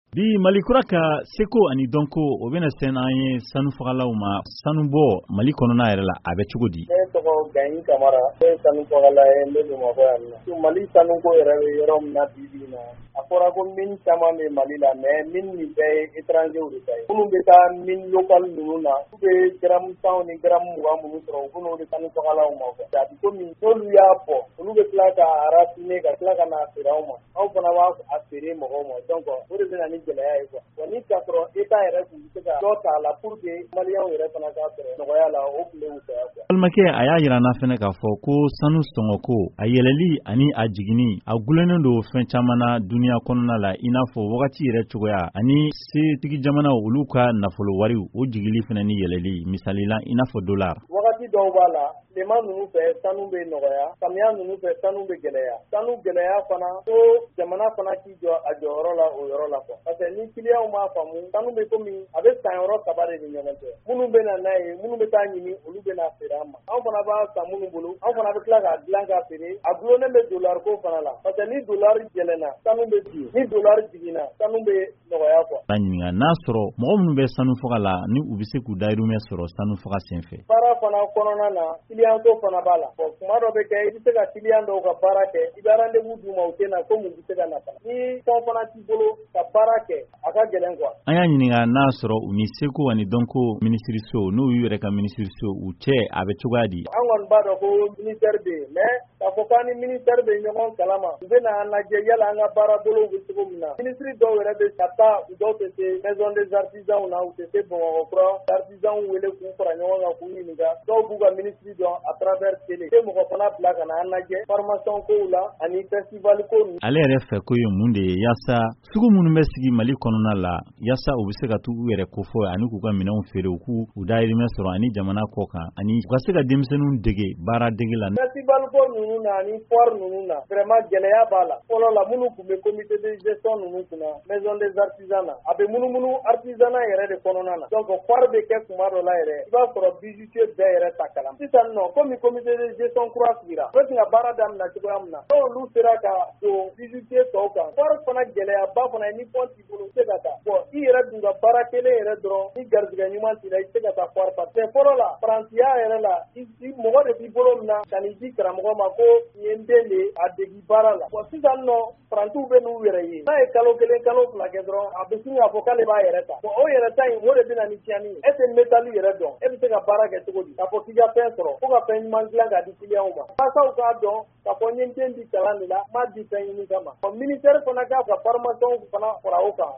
Bi Mali kura ka seko ani dɔnko o bɛna sen an ye sanu fagalaw ma sanu bɔ Mali kɔnɔna yɛrɛ la a bɛ cogo di? Ne tɔgɔ Gaɲi Kamara, ne ye sanu fagala ye, n bɛ Bamakɔ yan nɔ. Mali sanuko yɛrɛ bɛ yɔrɔ min na bi bi in na, a fɔra ko mine caman bɛ Mali la mais mine nin bɛɛ ye étranger de ta ye. Minnu bɛ taa mine local ninnu na, u bɛ gramme 10 ni gramme 20 minnu sɔrɔ, u b'o de sanu fagalaw ma quoi. A bɛ komi n'olu y'a bɔ, olu bɛ tila ka rafiner ka tila ka n'a feere anw ma. Anw fana b'a a feere mɔgɔw ma donc o de bɛ na ni gɛlɛya ye quoi. Wa ni k'a sɔrɔ État yɛrɛ tun bɛ se ka dɔ t'a la pour que maliyɛnw yɛrɛ fana k'a sɔrɔ nɔgɔya la, o tun bɛ wusaya quoi. Balimakɛ a y'a jira an na fɛnɛ k'a fɔ ko sanu sɔngɔko a yɛlɛli ani a jiginni a gulennen don fɛn caman na duniya kɔnɔna la i n'a fɔ wagati yɛrɛ cogoya ani setigi jamanaw olu ka nafolo wariw o jigili fɛnɛ ni yɛlɛli misali la i n'a fɔ dollar. Wagati dɔw b'a la tilema ninnu fɛ sanu bɛ nɔgɔya, samiya ninnu fɛ sanu bɛ gɛlɛya. Sanu gɛlɛya fana ko jamana fana k'i jɔ a jɔyɔrɔ la o yɔrɔ la quoi. Parce que ni client m'a faamu sanu bɛ komi a bɛ san yɔrɔ 3 de ni ɲɔgɔn cɛ. Minnu bɛ na n'a ye, minnu bɛ taa ɲini olu bɛ na feere an ma. Anw fana b'a san minnu bolo, anw fana bɛ tila k'a dilan k'a feere. A gulonnen bɛ dollar ko fana la. Parce que ni dollar yɛlɛnna, sanu bɛ jigin. Ni dollar jiginna, sanu bɛ nɔgɔya quoi. Ba ɲininka n'a sɔrɔ mɔgɔ minnu bɛ sanu faga la ni u bɛ se k'u dahirimɛ sɔrɔ sanu faga senfɛ. Baara fana kɔnɔna na client ko fana b'a la. Bon kuma dɔ bɛ kɛ i bɛ se ka client dɔw ka baara kɛ, i bɛ rendez-vous d'u ma u tɛ na comme u bɛ se ka na fana. Ni fɛn fana t'i bolo ka baara kɛ a ka gɛlɛn quoi. An y'a ɲininka n'a sɔrɔ u ni seko ani dɔnko minisiriso n'u y'u yɛrɛ ka minisiriso u cɛ a bɛ cogoya di? An kɔni b'a dɔn ko ministère bɛ yen mais k'a fɔ k'an ni ministère bɛ ɲɔgɔn kalama u bɛ na lajɛ yala an ka baara bolow bɛ cogo min na. Ministre dɔw yɛrɛ bɛ ka taa u dɔw tɛ se maison des artisans na u tɛ se Bamakɔ kura artisans wele k'u fara ɲɔgɔn kan k'u ɲininka dɔw b'u ka ministre dɔn à travers télé. Tɛ mɔgɔ fana bila ka na an lajɛ formation kow la ani festival ko ninnu. Ale yɛrɛ fɛ ko ye mun de ye yaasa sugu minnu bɛ sigi Mali kɔnɔna la yaasa u bɛ se ka t'u yɛrɛ kofɔ ani k'u ka minɛnw feere u k'u dahirimɛ sɔrɔ ani jamana kɔ kan ani u ka se ka denmisɛnninw dege baara dege la. Festival ko ninnu na ani foire ninnu na vraiment gɛlɛya b'a la. Fɔlɔ la minnu tun bɛ comité de gestion ninnu kunna maison des artisans na a bɛ munumunu artisanat yɛrɛ de kɔnɔna na donc foire bɛ kɛ kuma dɔ la yɛrɛ i b'a sɔrɔ bijoutier bɛɛ yɛrɛ ta kalan. Sisan nɔ komi comité de gestion kura sigira u bɛ se ka baara daminɛ cogoya min na n'olu sera ka don bijoutier tɔw kan foire fana gɛlɛyaba fana ye ni fɛn t'i bolo i tɛ se ka taa bon i yɛrɛ dun ka baara kelen yɛrɛ dɔrɔn ni garijɛgɛ ɲuman t'i la i tɛ se ka taa foire parce que fɔlɔ la faransiya yɛrɛ la mɔgɔ de b'i bolo min na ka n'i di karamɔgɔ ma ko nin ye n den de a degi baara la bon sisan nɔ faransiw bɛ n'u yɛrɛ ye n'a ye kalo 1 kalo 2 kɛ dɔrɔn a bɛ sin k'a fɔ k'ale b'a yɛrɛ ta bon o yɛrɛ ta in o de bɛ na ni tiɲɛni ye e tɛ métal yɛrɛ dɔn e bɛ se ka baara kɛ cogo di k'a fɔ k'i ka fɛn sɔrɔ fo ka fɛn ɲuman dilan k'a di clientw ma mansaw k'a dɔn k'a fɔ n ye n den di kalan de la n m'a di fɛn ɲini kama bon ministère fana k'a ka formation fana fara o kan